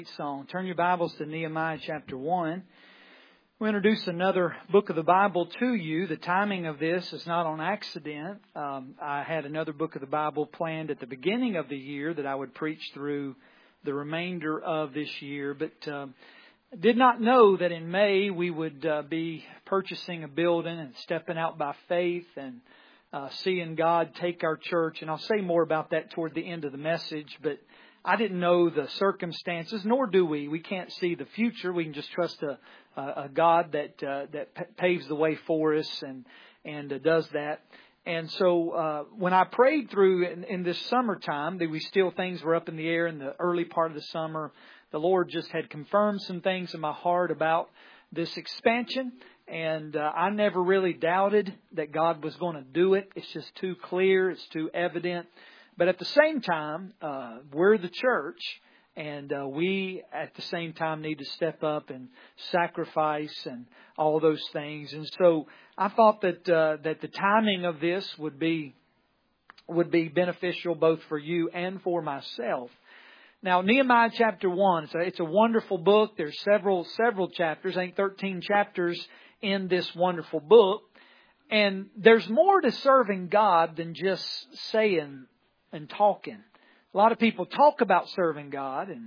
Song. Turn your Bibles to Nehemiah chapter 1. We'll introduce another book of the Bible to you. The timing of this is not on accident. I had another book of the Bible planned at the beginning of the year that I would preach through the remainder of this year, but did not know that in May we would be purchasing a building and stepping out by faith and seeing God take our church. And I'll say more about that toward the end of the message, but I didn't know the circumstances, nor do we. We can't see the future. We can just trust a God that paves the way for us and does that. And so when I prayed through in this summertime, things were up in the air in the early part of the summer. The Lord just had confirmed some things in my heart about this expansion. And I never really doubted that God was going to do it. It's just too clear. It's too evident. But at the same time, we're the church, and we at the same time need to step up and sacrifice and all those things. And so I thought that the timing of this would be beneficial both for you and for myself. Now, Nehemiah chapter 1, it's a wonderful book. There's several chapters, I think 13 chapters in this wonderful book. And there's more to serving God than just saying and talking. A lot of people talk about serving God, and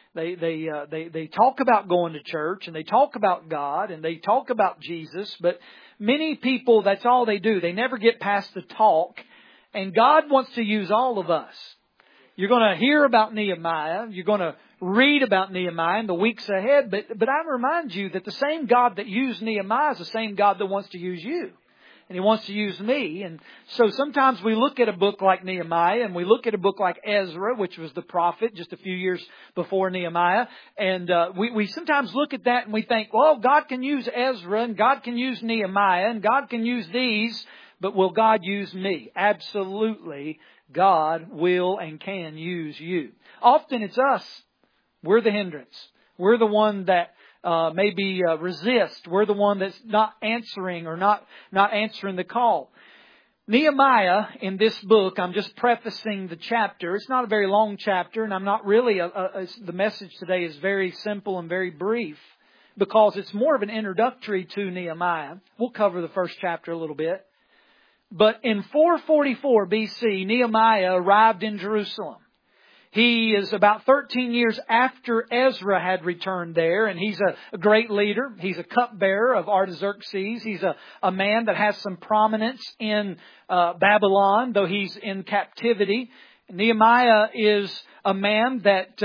they talk about going to church, and they talk about God, and they talk about Jesus. But many people, that's all they do. They never get past the talk. And God wants to use all of us. You're going to hear about Nehemiah. You're going to read about Nehemiah in the weeks ahead. But I remind you that the same God that used Nehemiah is the same God that wants to use you. And He wants to use me. And so sometimes we look at a book like Nehemiah and we look at a book like Ezra, which was the prophet just a few years before Nehemiah. And we sometimes look at that and we think, well, God can use Ezra and God can use Nehemiah and God can use these. But will God use me? Absolutely, God will and can use you. Often it's us. We're the hindrance. We're the one that maybe resist. We're the one that's not answering or not answering the call. Nehemiah in this book, I'm just prefacing the chapter. It's not a very long chapter, and I'm not really the message today is very simple and very brief because it's more of an introductory to Nehemiah. We'll cover the first chapter a little bit. But in 444 BC, Nehemiah arrived in Jerusalem. He is about 13 years after Ezra had returned there, and he's a great leader. He's a cupbearer of Artaxerxes. He's a man that has some prominence in Babylon, though he's in captivity. Nehemiah is a man that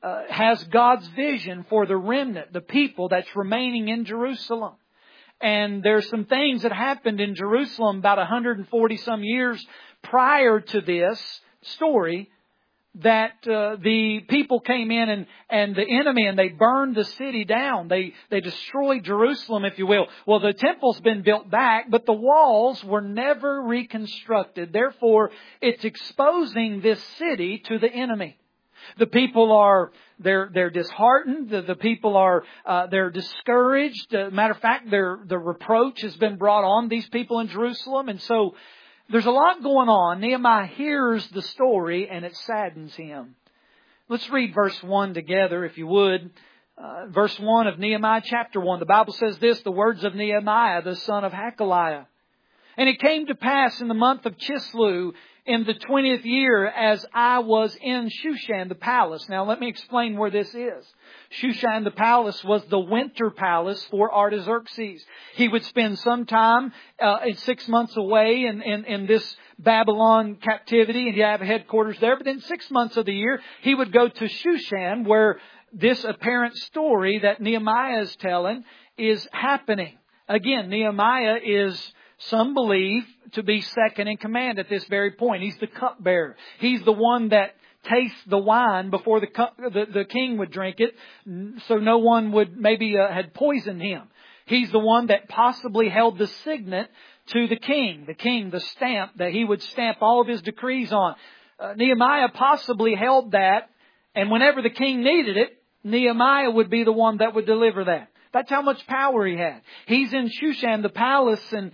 has God's vision for the remnant, the people that's remaining in Jerusalem. And there's some things that happened in Jerusalem about 140 some years prior to this story that the people came in and the enemy and they burned the city down. They destroyed Jerusalem, if you will. Well, the temple's been built back, but the walls were never reconstructed. Therefore, it's exposing this city to the enemy. The people they're disheartened. The people they're discouraged. Matter of fact, the reproach has been brought on these people in Jerusalem. And so there's a lot going on. Nehemiah hears the story and it saddens him. Let's read verse 1 together, if you would. Verse 1 of Nehemiah chapter 1. The Bible says this, the words of Nehemiah, the son of Hakaliah. And it came to pass in the month of Chislev, in the 20th year, as I was in Shushan the palace. Now let me explain where this is. Shushan the palace was the winter palace for Artaxerxes. He would spend some time 6 months away in this Babylon captivity, and he'd have headquarters there. But then 6 months of the year, he would go to Shushan, where this apparent story that Nehemiah is telling is happening. Again, Nehemiah is, some believe, to be second in command at this very point. He's the cupbearer. He's the one that tastes the wine before the king would drink it, so no one would maybe had poisoned him. He's the one that possibly held the signet to the king, the stamp that he would stamp all of his decrees on. Nehemiah possibly held that, and whenever the king needed it, Nehemiah would be the one that would deliver that. That's how much power he had. He's in Shushan, the palace, and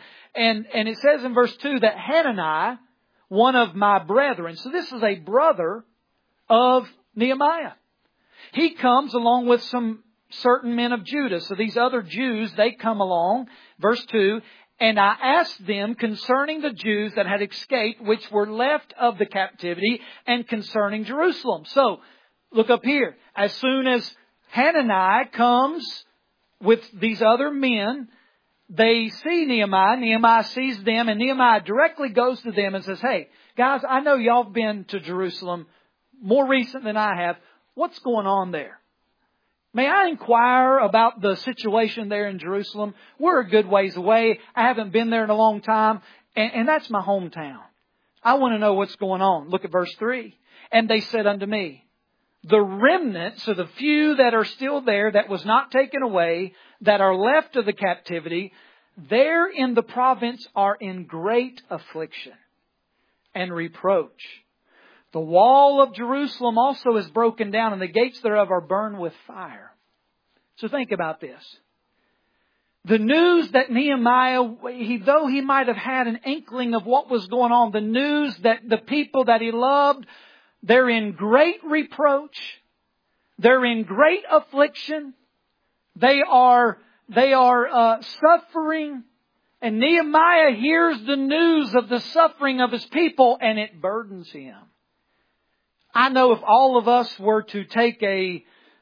it says in verse 2 that Hanani, one of my brethren. So this is a brother of Nehemiah. he comes along with some certain men of Judah. So these other Jews, they come along. Verse 2, and I asked them concerning the Jews that had escaped, which were left of the captivity, and concerning Jerusalem. So, look up here. As soon as Hananiah comes with these other men, they see Nehemiah. Nehemiah sees them, and Nehemiah directly goes to them and says, hey, guys, I know y'all have been to Jerusalem more recent than I have. What's going on there? May I inquire about the situation there in Jerusalem? We're a good ways away. I haven't been there in a long time. And that's my hometown. I want to know what's going on. Look at verse 3. And they said unto me, the remnant, so the few that are still there, that was not taken away, that are left of the captivity, there in the province are in great affliction and reproach. The wall of Jerusalem also is broken down, and the gates thereof are burned with fire. So think about this. The news that Nehemiah, though he might have had an inkling of what was going on, the news that the people that he loved, they're in great reproach. They're in great affliction. They are suffering. And Nehemiah hears the news of the suffering of his people, and it burdens him. I know if all of us were to take a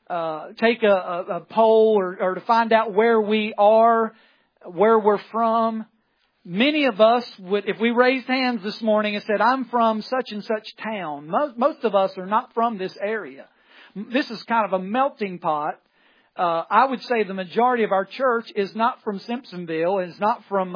poll or to find out where we are, where we're from, many of us would, if we raised hands this morning and said, I'm from such and such town. Most of us are not from this area. This is kind of a melting pot. I would say the majority of our church is not from Simpsonville, is not from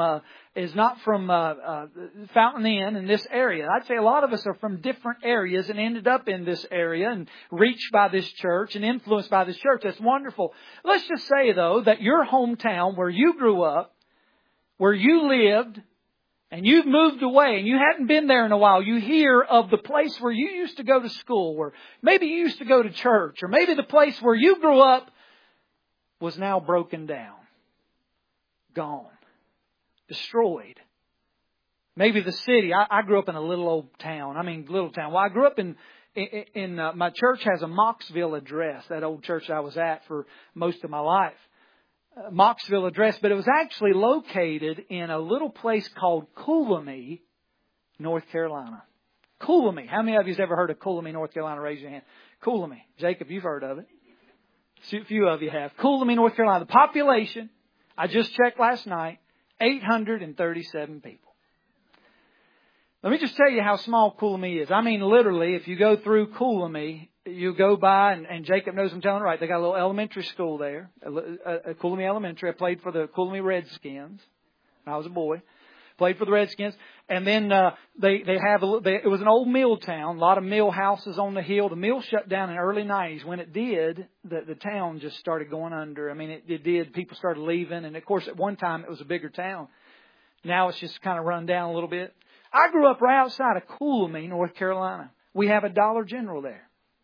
Fountain Inn in this area. I'd say a lot of us are from different areas and ended up in this area and reached by this church and influenced by this church. That's wonderful. Let's just say, though, that your hometown, where you grew up, where you lived, and you've moved away and you hadn't been there in a while, you hear of the place where you used to go to school, or maybe you used to go to church, or maybe the place where you grew up was now broken down, gone, destroyed. Maybe the city. I grew up in a little old town. Well, I grew up in my church has a Mocksville address, that old church I was at for most of my life. Mocksville address, but it was actually located in a little place called Coolamy, North Carolina. Coolamy. How many of you have ever heard of Coolamy, North Carolina? Raise your hand. Coolamy. Jacob, you've heard of it. A few of you have. Coolamy, North Carolina. The population, I just checked last night, 837 people. Let me just tell you how small Coolamy is. I mean, literally, if you go through Coolamy, you go by, and Jacob knows I'm telling right, they got a little elementary school there, Coolamy Elementary. I played for the Coolamy Redskins when I was a boy. Played for the Redskins. And then it was an old mill town, a lot of mill houses on the hill. The mill shut down in the early 90s. When it did, the town just started going under. I mean, it did. People started leaving. And, of course, at one time it was a bigger town. Now it's just kind of run down a little bit. I grew up right outside of Coolamy, North Carolina. We have a Dollar General there.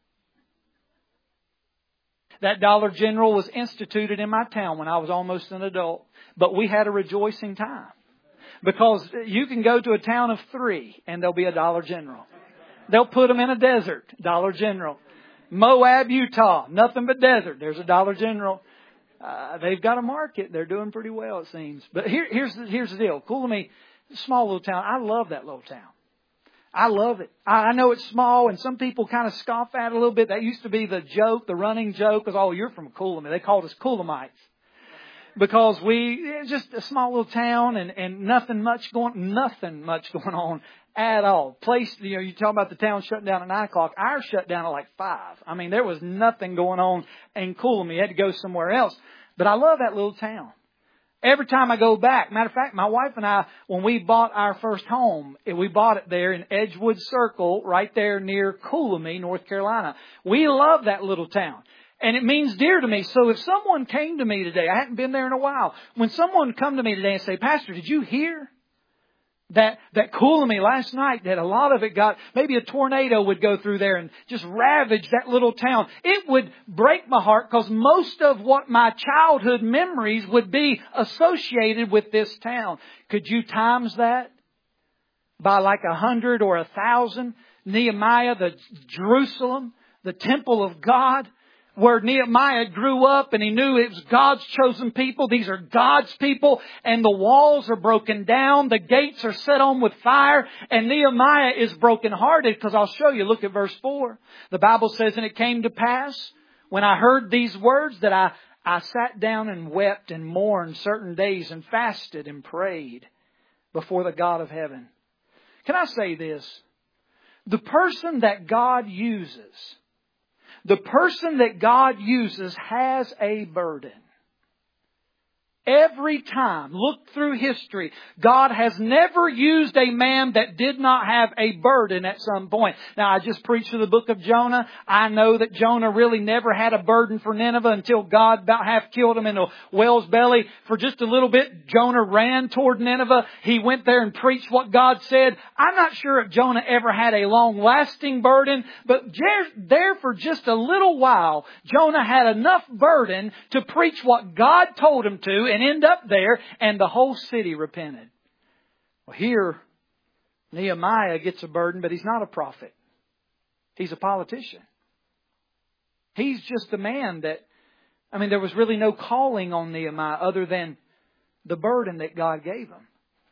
That Dollar General was instituted in my town when I was almost an adult. But we had a rejoicing time. Because you can go to a town of 3 and there'll be a Dollar General. They'll put them in a desert, Dollar General. Moab, Utah, nothing but desert. There's a Dollar General. They've got a market. They're doing pretty well, it seems. But here's the deal. Coolamy, small little town. I love that little town. I love it. I know it's small, and some people kind of scoff at it a little bit. That used to be the joke, the running joke, was, oh, you're from Coolamy. They called us Coolamites. Because it's just a small little town and nothing much going on at all. You talk about the town shutting down at 9 o'clock. Ours shut down at like 5. I mean, there was nothing going on in Coolamy. You had to go somewhere else. But I love that little town. Every time I go back, matter of fact, my wife and I, when we bought our first home, we bought it there in Edgewood Circle, right there near Coolamy, North Carolina. We love that little town. And it means dear to me. So if someone came to me today, I hadn't been there in a while. When someone come to me today and say, Pastor, did you hear that Coolamy last night, that a lot of it got, maybe a tornado would go through there and just ravage that little town. It would break my heart because most of what my childhood memories would be associated with this town. Could you times that by like 100 or 1,000? Nehemiah, the Jerusalem, the temple of God, where Nehemiah grew up and he knew it was God's chosen people. These are God's people, and the walls are broken down. The gates are set on with fire, and Nehemiah is brokenhearted because I'll show you. Look at verse 4. The Bible says, "And it came to pass when I heard these words that I sat down and wept and mourned certain days and fasted and prayed before the God of heaven." Can I say this? The person that God uses, has a burden. Every time, look through history, God has never used a man that did not have a burden at some point. Now, I just preached through the book of Jonah. I know that Jonah really never had a burden for Nineveh until God about half killed him in a whale's belly. For just a little bit, Jonah ran toward Nineveh. He went there and preached what God said. I'm not sure if Jonah ever had a long-lasting burden, but there for just a little while, Jonah had enough burden to preach what God told him to, and end up there, and the whole city repented. Well, here, Nehemiah gets a burden, but he's not a prophet. He's a politician. He's just a man there was really no calling on Nehemiah other than the burden that God gave him.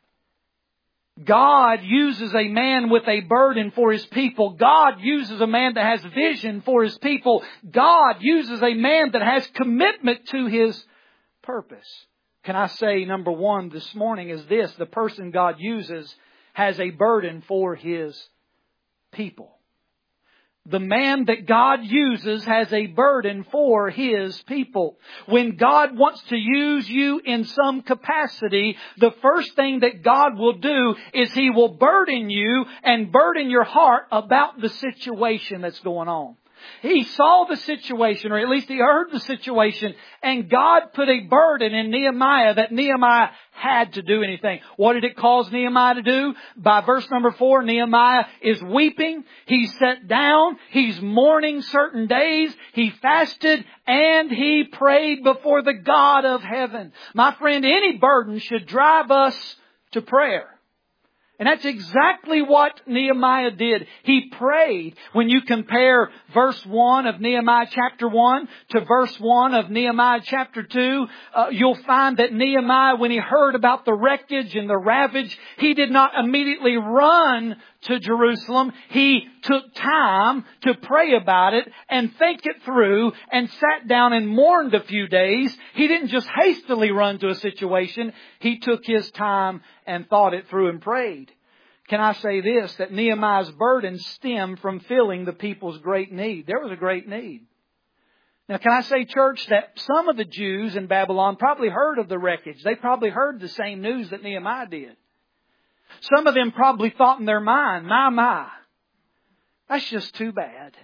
God uses a man with a burden for His people. God uses a man that has vision for His people. God uses a man that has commitment to His purpose. Can I say, number one this morning is this: the person God uses has a burden for His people. The man that God uses has a burden for His people. When God wants to use you in some capacity, the first thing that God will do is He will burden you and burden your heart about the situation that's going on. He saw the situation, or at least he heard the situation, and God put a burden in Nehemiah that Nehemiah had to do anything. What did it cause Nehemiah to do? By verse number 4, Nehemiah is weeping. He's sat down. He's mourning certain days. He fasted and he prayed before the God of heaven. My friend, any burden should drive us to prayer. And that's exactly what Nehemiah did. He prayed. When you compare verse 1 of Nehemiah chapter 1 to verse 1 of Nehemiah chapter 2, you'll find that Nehemiah, when he heard about the wreckage and the ravage, he did not immediately run to Jerusalem. He took time to pray about it and think it through and sat down and mourned a few days. He didn't just hastily run to a situation. He took his time and thought it through and prayed. Can I say this, that Nehemiah's burden stemmed from filling the people's great need? There was a great need. Now, can I say, church, that some of the Jews in Babylon probably heard of the wreckage. They probably heard the same news that Nehemiah did. Some of them probably thought in their mind, my, that's just too bad.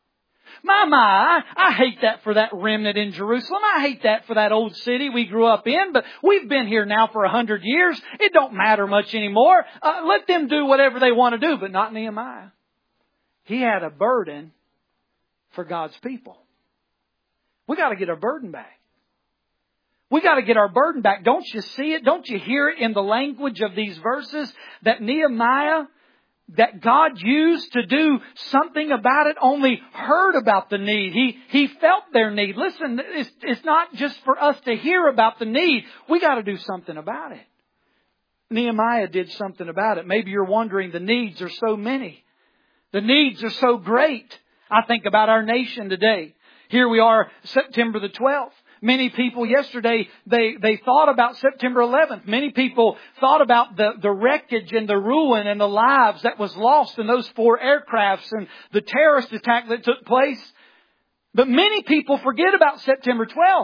My, I hate that for that remnant in Jerusalem. I hate that for that old city we grew up in, but we've been here now for 100 years. It don't matter much anymore. Let them do whatever they want to do, but not Nehemiah. He had a burden for God's people. We got to get our burden back. We got to get our burden back. Don't you see it? Don't you hear it in the language of these verses that Nehemiah, that God used to do something about it, only heard about the need. He felt their need. Listen, it's not just for us to hear about the need. We got to do something about it. Nehemiah did something about it. Maybe you're wondering, the needs are so many. The needs are so great. I think about our nation today. Here we are, September the 12th. Many people yesterday, they thought about September 11th. Many people thought about the wreckage and the ruin and the lives that was lost in those 4 aircrafts and the terrorist attack that took place. But many people forget about September 12th.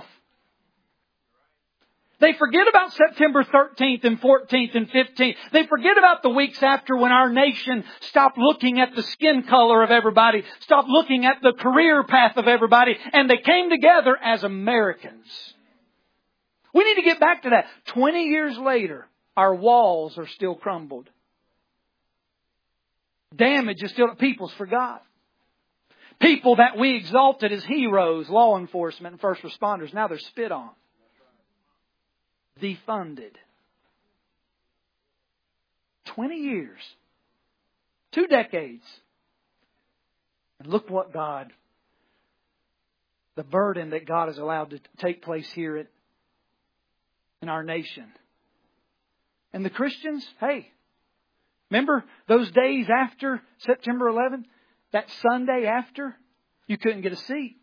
They forget about September 13th and 14th and 15th. They forget about the weeks after when our nation stopped looking at the skin color of everybody, stopped looking at the career path of everybody, and they came together as Americans. We need to get back to that. 20 years later, our walls are still crumbled. Damage is still, people's forgot. People that we exalted as heroes, law enforcement and first responders, now they're spit on. Defunded. 20 years. 2 decades. And look what God the burden that God has allowed to take place here in our nation. And the Christians, hey, remember those days after September 11th? That Sunday after, you couldn't get a seat.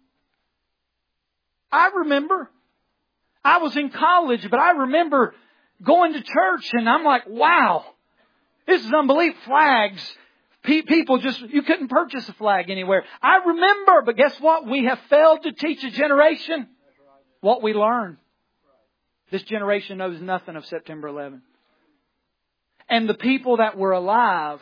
I remember. I was in college, but I remember going to church and I'm like, wow, this is unbelievable. Flags. People just, you couldn't purchase a flag anywhere. I remember, but guess what? We have failed to teach a generation what we learned. This generation knows nothing of September 11th. And the people that were alive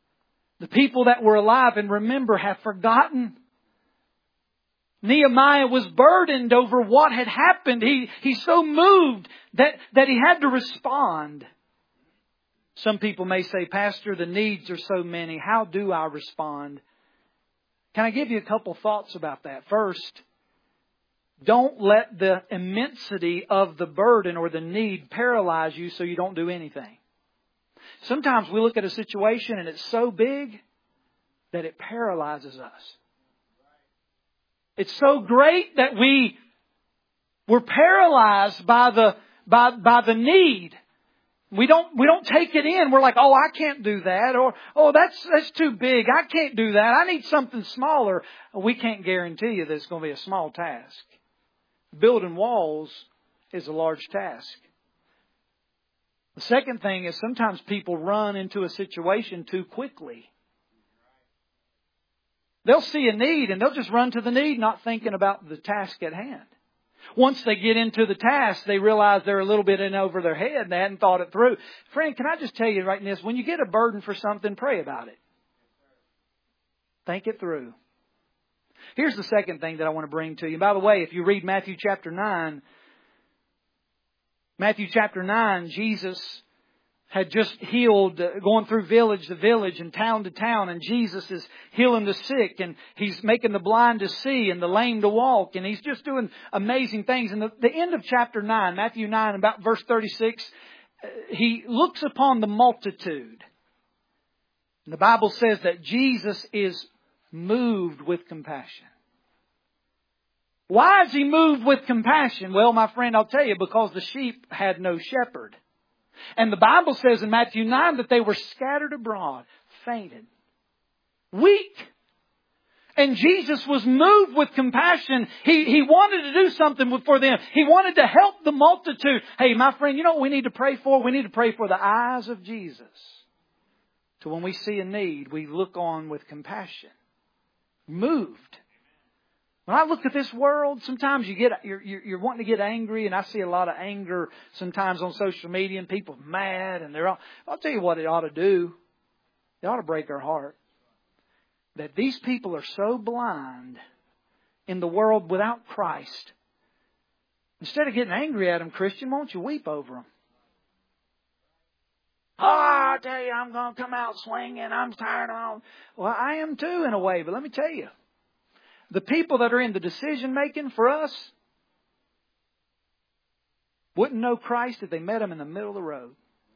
and remember have forgotten. Nehemiah was burdened over what had happened. He's so moved that he had to respond. Some people may say, Pastor, the needs are so many. How do I respond? Can I give you a couple thoughts about that? First, don't let the immensity of the burden or the need paralyze you so you don't do anything. Sometimes we look at a situation and it's so big that it paralyzes us. It's so great that we're paralyzed by the need. We don't take it in. We're like, oh, I can't do that. Or, oh, that's too big. I can't do that. I need something smaller. We can't guarantee you that it's going to be a small task. Building walls is a large task. The second thing is sometimes people run into a situation too quickly. They'll see a need and they'll just run to the need, not thinking about the task at hand. Once they get into the task, they realize they're a little bit in over their head and they hadn't thought it through. Friend, can I just tell you right in this, when you get a burden for something, pray about it. Think it through. Here's the second thing that I want to bring to you. By the way, if you read Matthew chapter 9, Jesus had just healed, going through village to village and town to town, and Jesus is healing the sick, and He's making the blind to see and the lame to walk, and He's just doing amazing things. And the end of chapter 9, Matthew 9, about verse 36, He looks upon the multitude. And the Bible says that Jesus is moved with compassion. Why is He moved with compassion? Well, my friend, I'll tell you, because the sheep had no shepherd. And the Bible says in Matthew 9 that they were scattered abroad, fainted, weak. And Jesus was moved with compassion. He wanted to do something for them. He wanted to help the multitude. Hey, my friend, you know what we need to pray for? We need to pray for the eyes of Jesus. So when we see a need, we look on with compassion. Moved. When I look at this world, sometimes you're wanting to get angry, and I see a lot of anger sometimes on social media, and people mad, and I'll tell you what it ought to do. It ought to break our heart. That these people are so blind in the world without Christ. Instead of getting angry at them, Christian, won't you weep over them? Oh, I tell you, I'm going to come out swinging. I'm tired of all. Well, I am too in a way, but let me tell you. The people that are in the decision making for us wouldn't know Christ if they met Him in the middle of the road.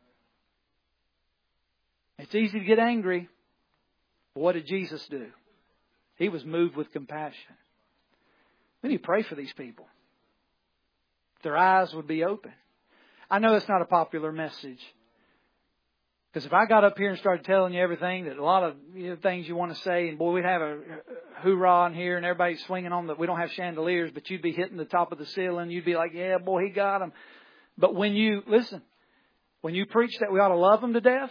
It's easy to get angry. But what did Jesus do? He was moved with compassion. We need to pray for these people. Their eyes would be open. I know it's not a popular message. Because if I got up here and started telling you everything, that a lot of things you want to say, and boy, we'd have a hoorah in here and everybody's swinging on we don't have chandeliers, but you'd be hitting the top of the ceiling. You'd be like, yeah, boy, he got them. But when you preach that we ought to love them to death,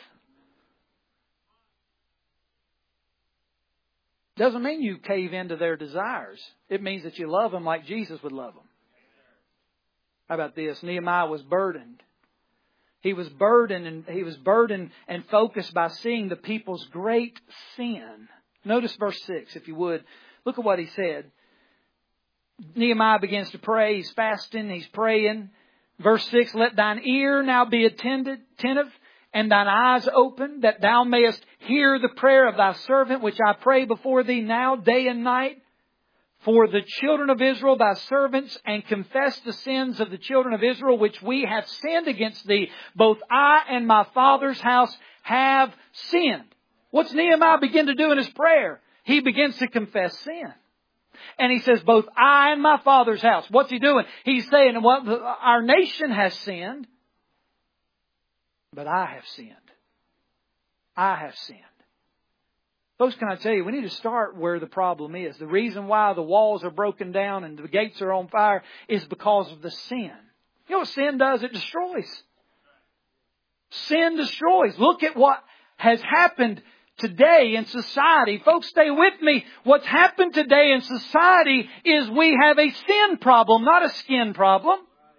doesn't mean you cave into their desires. It means that you love them like Jesus would love them. How about this? Nehemiah was burdened. He was burdened and focused by seeing the people's great sin. Notice verse 6, if you would. Look at what he said. Nehemiah begins to pray. He's fasting. He's praying. Verse 6, let thine ear now be attentive and thine eyes open, that thou mayest hear the prayer of thy servant, which I pray before thee now day and night. For the children of Israel, thy servants, and confess the sins of the children of Israel, which we have sinned against thee. Both I and my father's house have sinned. What's Nehemiah begin to do in his prayer? He begins to confess sin. And He says, both I and my Father's house. What's He doing? He's saying, well, our nation has sinned, but I have sinned. I have sinned. Folks, can I tell you, we need to start where the problem is. The reason why the walls are broken down and the gates are on fire is because of the sin. You know what sin does? It destroys. Sin destroys. Look at what has happened today in society. Folks, stay with me. What's happened today in society is we have a sin problem, not a skin problem.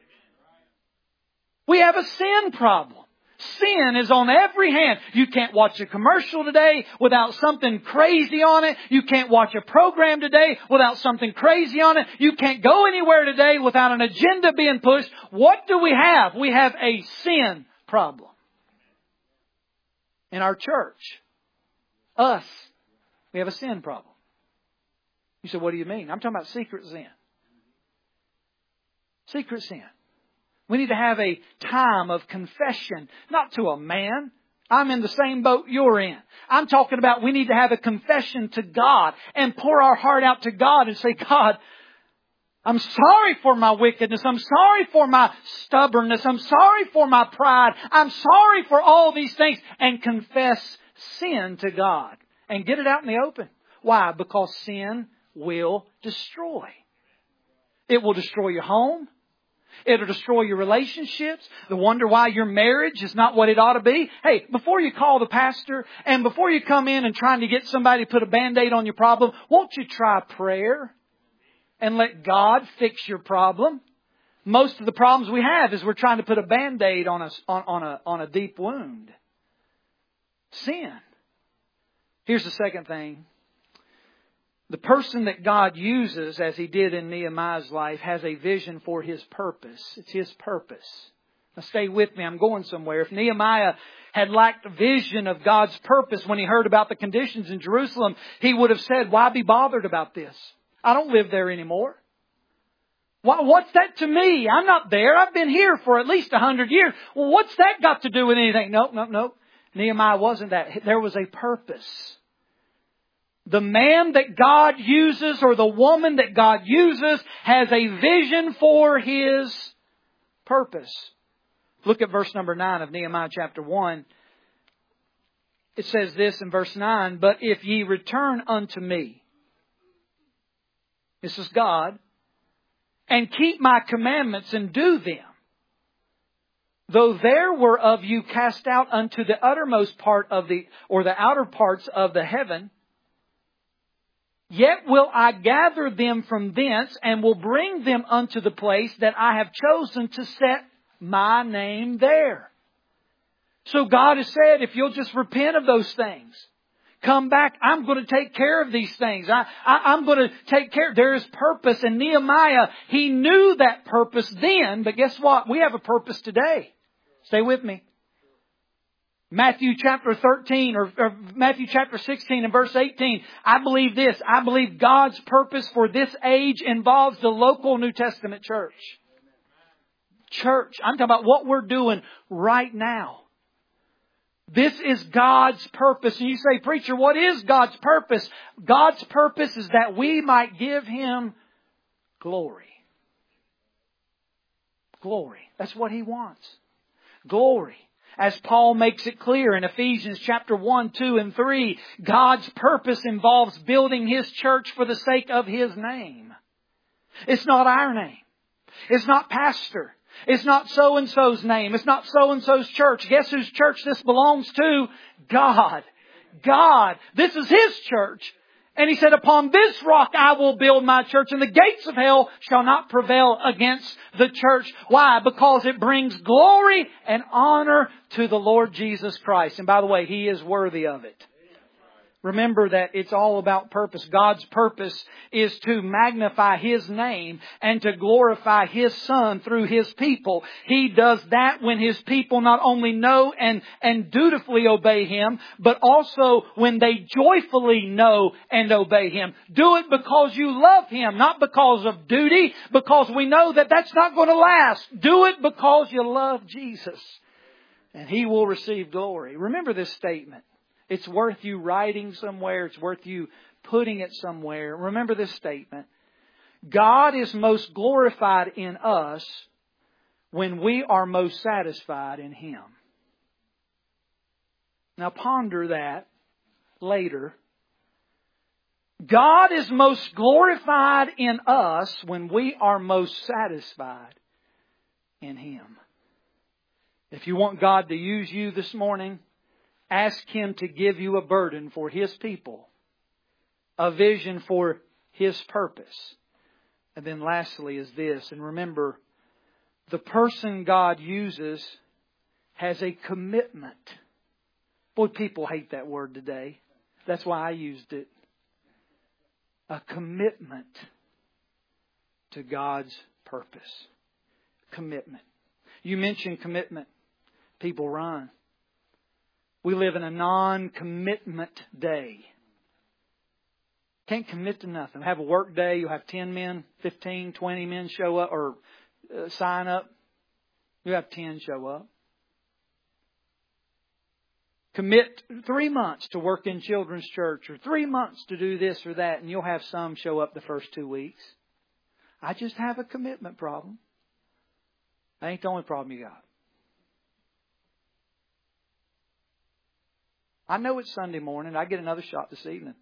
We have a sin problem. Sin is on every hand. You can't watch a commercial today without something crazy on it. You can't watch a program today without something crazy on it. You can't go anywhere today without an agenda being pushed. What do we have? We have a sin problem. In our church, us, we have a sin problem. You say, what do you mean? I'm talking about secret sin. Secret sin. We need to have a time of confession, not to a man. I'm in the same boat you're in. I'm talking about we need to have a confession to God and pour our heart out to God and say, God, I'm sorry for my wickedness. I'm sorry for my stubbornness. I'm sorry for my pride. I'm sorry for all these things. And confess sin to God. And get it out in the open. Why? Because sin will destroy. It will destroy your home. It'll destroy your relationships. The wonder why your marriage is not what it ought to be. Hey, before you call the pastor and before you come in and trying to get somebody to put a Band-Aid on your problem, won't you try prayer and let God fix your problem? Most of the problems we have is we're trying to put a Band-Aid on a deep wound. Sin. Here's the second thing. The person that God uses, as He did in Nehemiah's life, has a vision for his purpose. It's his purpose. Now stay with me. I'm going somewhere. If Nehemiah had lacked vision of God's purpose when he heard about the conditions in Jerusalem, he would have said, why be bothered about this? I don't live there anymore. What's that to me? I'm not there. I've been here for at least 100 years. Well, what's that got to do with anything? Nope. Nehemiah wasn't that. There was a purpose. The man that God uses or the woman that God uses has a vision for his purpose. Look at verse number 9 of Nehemiah chapter 1. It says this in verse 9, but if ye return unto me, this is God, and keep my commandments and do them, though there were of you cast out unto the uttermost part of the outer parts of the heaven, yet will I gather them from thence and will bring them unto the place that I have chosen to set my name there. So God has said, if you'll just repent of those things, come back, I'm going to take care of these things. I'm going to take care. There is purpose. And Nehemiah, he knew that purpose then, but guess what? We have a purpose today. Stay with me. Matthew chapter 13 or Matthew chapter 16 and verse 18. I believe this. I believe God's purpose for this age involves the local New Testament church. Church. I'm talking about what we're doing right now. This is God's purpose. And you say, preacher, what is God's purpose? God's purpose is that we might give Him glory. Glory. That's what He wants. Glory. As Paul makes it clear in Ephesians chapter 1, 2, and 3, God's purpose involves building His church for the sake of His name. It's not our name. It's not pastor. It's not so-and-so's name. It's not so-and-so's church. Guess whose church this belongs to? God. God. This is His church. And He said, upon this rock I will build my church, and the gates of hell shall not prevail against the church. Why? Because it brings glory and honor to the Lord Jesus Christ. And by the way, He is worthy of it. Remember that it's all about purpose. God's purpose is to magnify His name and to glorify His Son through His people. He does that when His people not only know and dutifully obey Him, but also when they joyfully know and obey Him. Do it because you love Him, not because of duty, because we know that that's not going to last. Do it because you love Jesus, and He will receive glory. Remember this statement. It's worth you writing somewhere. It's worth you putting it somewhere. Remember this statement. God is most glorified in us when we are most satisfied in Him. Now ponder that later. God is most glorified in us when we are most satisfied in Him. If you want God to use you this morning, ask Him to give you a burden for His people, a vision for His purpose. And then lastly is this, and remember, the person God uses has a commitment. Boy, people hate that word today. That's why I used it. A commitment to God's purpose. Commitment. You mention commitment, people run. We live in a non-commitment day. Can't commit to nothing. Have a work day, you'll have 10 men, 15, 20 men show up or sign up. You have 10 show up. Commit 3 months to work in children's church or 3 months to do this or that, and you'll have some show up the first 2 weeks. I just have a commitment problem. That ain't the only problem you got. I know it's Sunday morning. I get another shot this evening.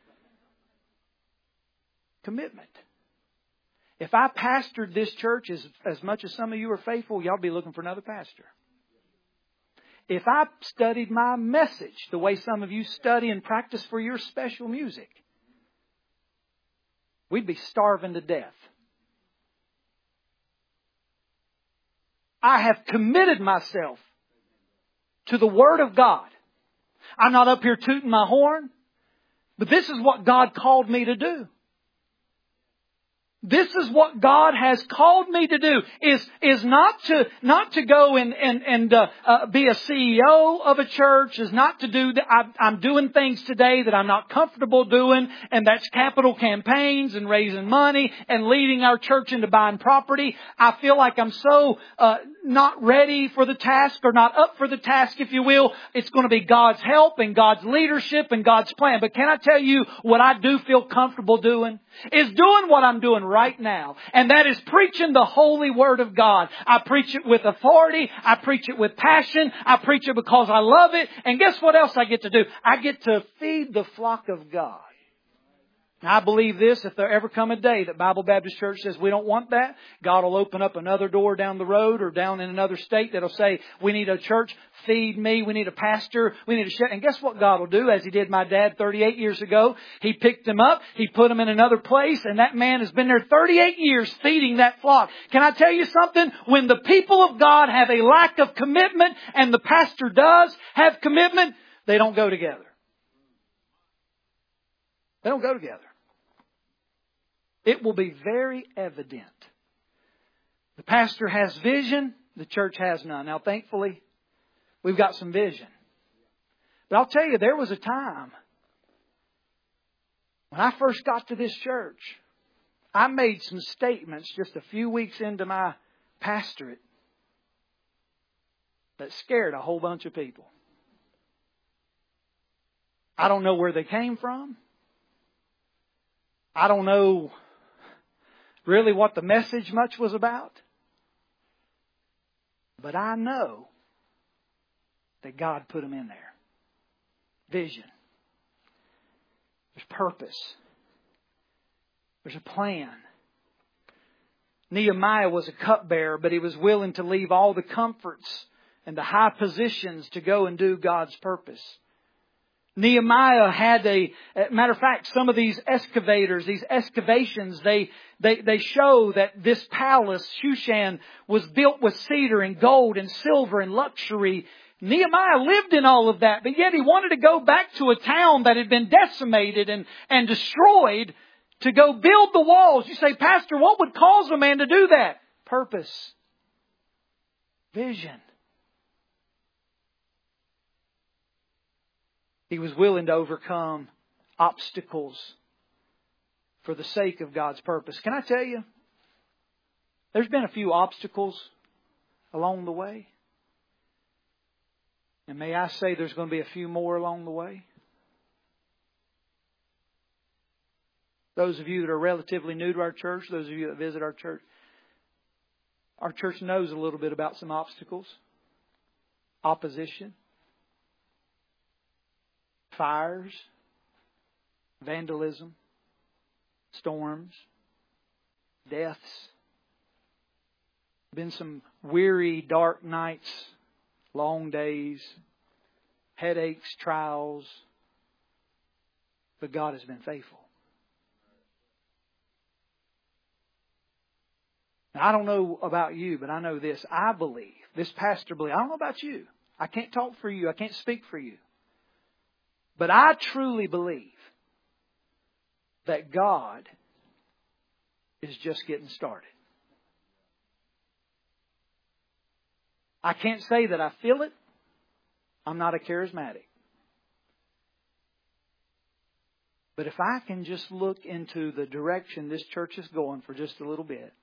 Commitment. If I pastored this church as much as some of you are faithful, y'all be looking for another pastor. If I studied my message the way some of you study and practice for your special music, we'd be starving to death. I have committed myself to the Word of God. I'm not up here tooting my horn, but this is what God called me to do. This is what God has called me to do, is not to go and be a CEO of a church, is not to do that. I'm doing things today that I'm not comfortable doing, and that's capital campaigns and raising money and leading our church into buying property. I feel like I'm so not ready for the task, or not up for the task, if you will. It's going to be God's help and God's leadership and God's plan. But can I tell you what I do feel comfortable doing? Is doing what I'm doing right now. And that is preaching the holy Word of God. I preach it with authority. I preach it with passion. I preach it because I love it. And guess what else I get to do? I get to feed the flock of God. Now, I believe this, if there ever come a day that Bible Baptist Church says we don't want that, God will open up another door down the road or down in another state that'll say, we need a church, feed me, we need a pastor, we need a chef. And guess what God will do, as He did my dad 38 years ago? He picked him up, He put him in another place, and that man has been there 38 years feeding that flock. Can I tell you something? When the people of God have a lack of commitment, and the pastor does have commitment, they don't go together. They don't go together. It will be very evident. The pastor has vision, the church has none. Now, thankfully, we've got some vision. But I'll tell you, there was a time when I first got to this church, I made some statements just a few weeks into my pastorate that scared a whole bunch of people. I don't know where they came from. I don't know really what the message much was about. But I know that God put them in there. Vision. There's purpose. There's a plan. Nehemiah was a cupbearer, but he was willing to leave all the comforts and the high positions to go and do God's purpose. Nehemiah had matter of fact, some of these excavators, these excavations, they show that this palace, Shushan, was built with cedar and gold and silver and luxury. Nehemiah lived in all of that, but yet he wanted to go back to a town that had been decimated and destroyed to go build the walls. You say, Pastor, what would cause a man to do that? Purpose. Vision. He was willing to overcome obstacles for the sake of God's purpose. Can I tell you, there's been a few obstacles along the way. And may I say there's going to be a few more along the way. Those of you that are relatively new to our church, those of you that visit our church knows a little bit about some obstacles, opposition, fires, vandalism, storms, deaths. Been some weary, dark nights, long days, headaches, trials. But God has been faithful. Now, I don't know about you, but I know this. I believe, this pastor believes, I don't know about you. I can't talk for you. I can't speak for you. But I truly believe that God is just getting started. I can't say that I feel it. I'm not a charismatic. But if I can just look into the direction this church is going for just a little bit,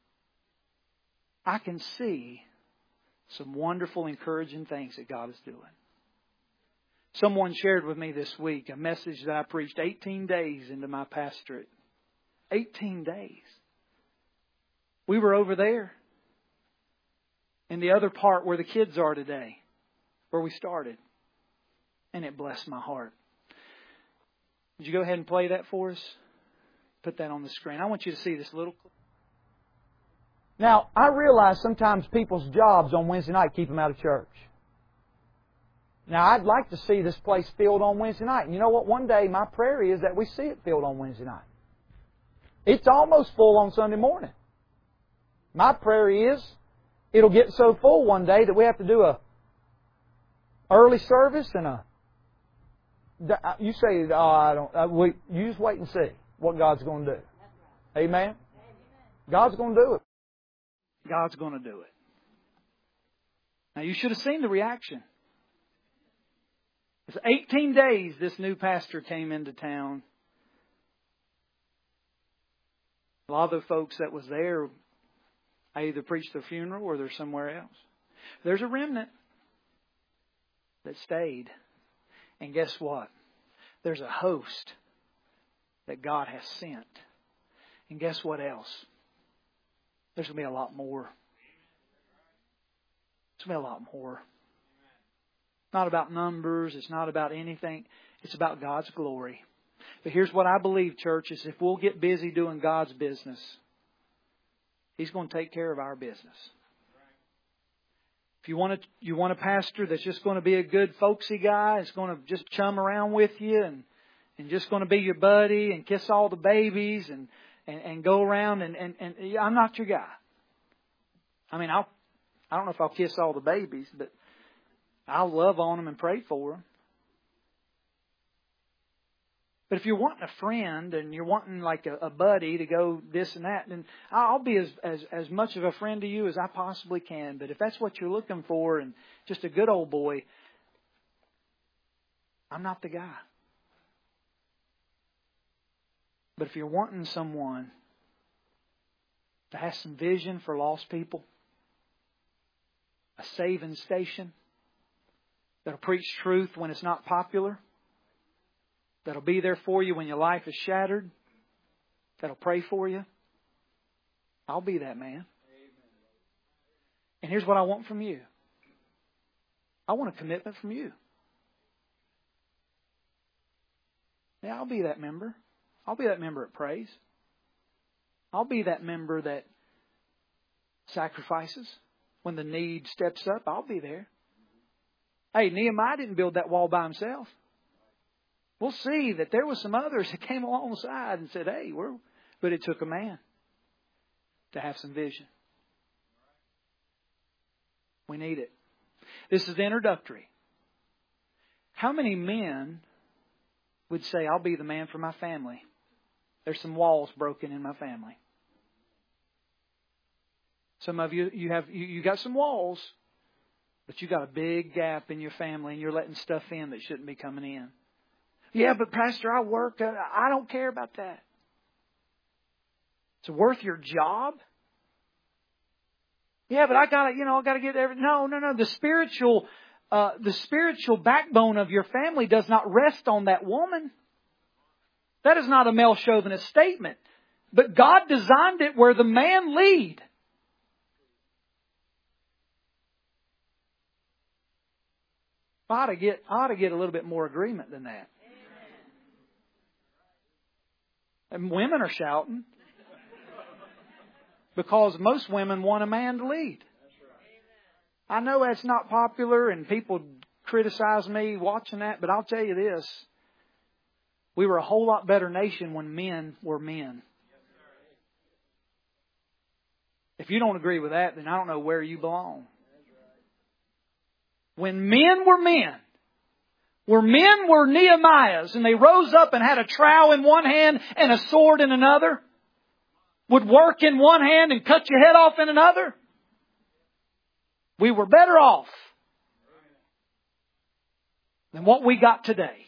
I can see some wonderful, encouraging things that God is doing. Someone shared with me this week a message that I preached 18 days into my pastorate. 18 days. We were over there in the other part where the kids are today, where we started. And it blessed my heart. Would you go ahead and play that for us? Put that on the screen. I want you to see this little clip. Now, I realize sometimes people's jobs on Wednesday night keep them out of church. Now, I'd like to see this place filled on Wednesday night. And you know what? One day, my prayer is that we see it filled on Wednesday night. It's almost full on Sunday morning. My prayer is it'll get so full one day that we have to do a early service and a... You say, oh, I don't... You just wait and see what God's going to do. Amen? God's going to do it. God's going to do it. Now, you should have seen the reaction. It's 18 days this new pastor came into town. A lot of the folks that was there, I either preached their funeral or they're somewhere else. There's a remnant that stayed. And guess what? There's a host that God has sent. And guess what else? There's going to be a lot more. There's going to be a lot more. It's not about numbers. It's not about anything. It's about God's glory. But here's what I believe, church, is if we'll get busy doing God's business, He's going to take care of our business. If you want a pastor that's just going to be a good folksy guy, is going to just chum around with you and just going to be your buddy and kiss all the babies and go around and I'm not your guy. I mean, I don't know if I'll kiss all the babies, but I'll love on them and pray for them. But if you're wanting a friend and you're wanting like a buddy to go this and that, then I'll be as much of a friend to you as I possibly can. But if that's what you're looking for and just a good old boy, I'm not the guy. But if you're wanting someone that has some vision for lost people, a saving station, that'll preach truth when it's not popular, that'll be there for you when your life is shattered, that'll pray for you, I'll be that man. And here's what I want from you. I want a commitment from you. Yeah, I'll be that member. I'll be that member that prays. I'll be that member that sacrifices. When the need steps up, I'll be there. Hey, Nehemiah didn't build that wall by himself. We'll see that there was some others that came alongside and said, hey, but it took a man to have some vision. We need it. This is introductory. How many men would say, I'll be the man for my family? There's some walls broken in my family. Some of you, you got some walls, but you got a big gap in your family and you're letting stuff in that shouldn't be coming in. Yeah, but Pastor, I work. I don't care about that. It's worth your job. Yeah, but I gotta get everything. No. The spiritual backbone of your family does not rest on that woman. That is not a male chauvinist statement. But God designed it where the man lead. I ought to get a little bit more agreement than that. And women are shouting. Because most women want a man to lead. I know that's not popular and people criticize me watching that, but I'll tell you this. We were a whole lot better nation when men were men. If you don't agree with that, then I don't know where you belong. When men were Nehemiahs, and they rose up and had a trowel in one hand and a sword in another, would work in one hand and cut your head off in another, we were better off than what we got today.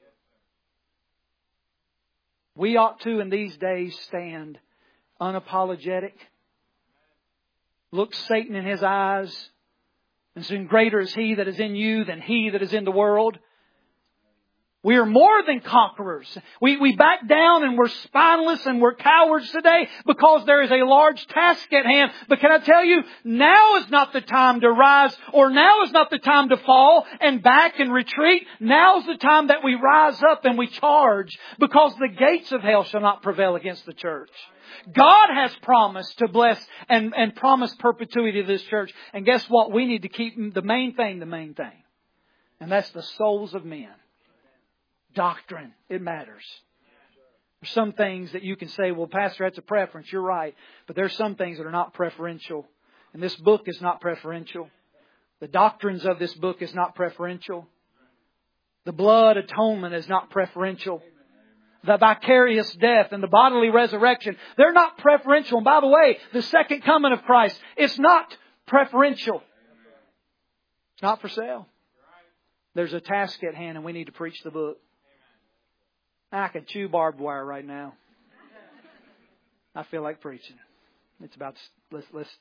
We ought to, in these days, stand unapologetic. Look Satan in his eyes. And soon greater is He that is in you than he that is in the world. We are more than conquerors. We back down and we're spineless and we're cowards today because there is a large task at hand. But can I tell you, now is not the time to rise, or now is not the time to fall and back and retreat. Now is the time that we rise up and we charge, because the gates of hell shall not prevail against the church. God has promised to bless and promised perpetuity to this church. And guess what? We need to keep the main thing. And that's the souls of men. Doctrine. It matters. There's some things that you can say, well, Pastor, that's a preference. You're right. But there's some things that are not preferential. And this book is not preferential. The doctrines of this book is not preferential. The blood atonement is not preferential. The vicarious death and the bodily resurrection, they're not preferential. And by the way, the second coming of Christ, it's not preferential. It's not for sale. There's a task at hand and we need to preach the book. I can chew barbed wire right now. I feel like preaching. It's about, let's